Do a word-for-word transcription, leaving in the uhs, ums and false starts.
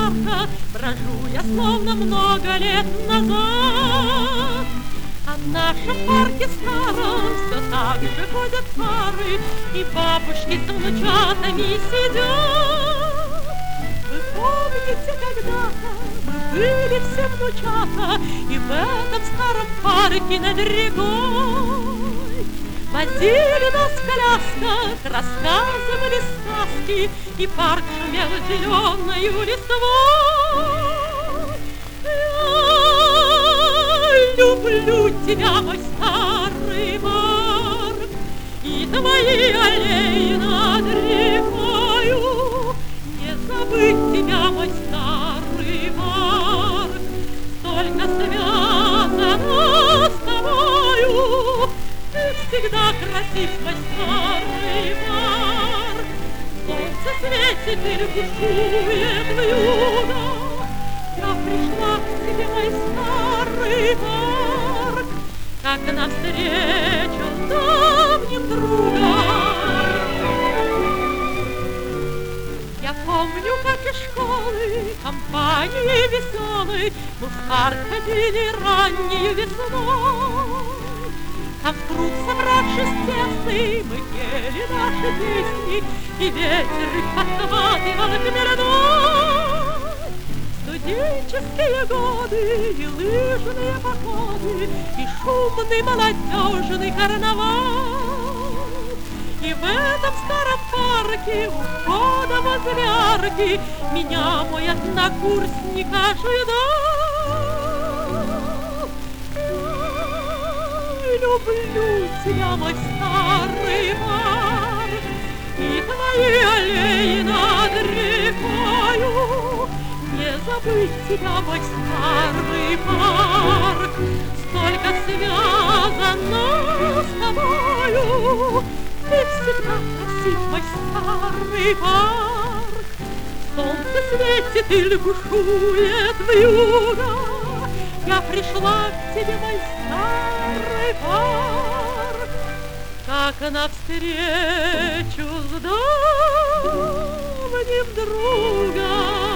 парка брожу я словно много лет назад. А в нашем парке старом все так же ходят пары, и бабушки с внучатами сидят. Вы помните, когда-то мы были все внучата, и в этом старом парке над рекой возили нас в колясках, рассказывали сказки, и парк шумел зеленою листвой. Я люблю тебя, мой старый парк, и твои аллеи над рекою. Не забыть тебя, мой старый парк, столько связано с тобою. Ты всегда красив, мой старый парк. Солнце светит и лягушует вьюга. Я пришла к тебе, мой старый парк, как навстречу с давним другом. Я помню, как из школы компании веселой мы в парк ходили ранней весной. Там вдруг, собравшись тесной, мы пели наши песни, и ветер их подхватывал хмельной. Студенческие годы и лыжные походы, и шумный молодежный карнавал. И в этом старом парке у входа возле арки меня мой однокурсник ожидал. Люблю тебя, мой старый парк, и твои аллеи над рекою. Не забыть тебя, мой старый парк, столько связано с тобою. Ты всегда красив, мой старый парк. Солнце светит и лягушует вьюга. Я пришла к тебе, мой старый парк, как навстречу с давним другом.